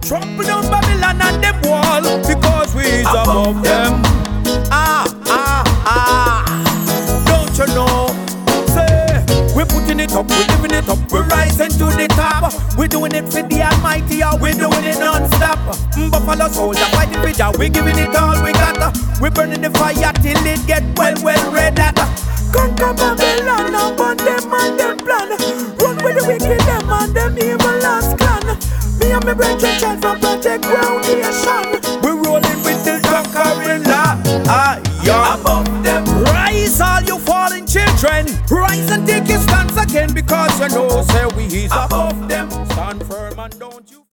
trample down Babylon and them wall, because we is above them. Don't you know? Say, we're putting it up, we're giving it up, we're rising to the top. We're doing it for the Almighty, or we're doing it non-stop. Buffalo soldier fighting for Jah, we're giving it all we got. We're burning the fire till it get well red hot. Conquer Babylon and burn them and them plan. Run with the wicked them and them evil last clan. Me and my brethren child from Project Groundation. We're rolling with the conquering lion. Above them. Rise all you fallen children. Rise and take your stance again, because you know say we is above them. Stand firm and don't you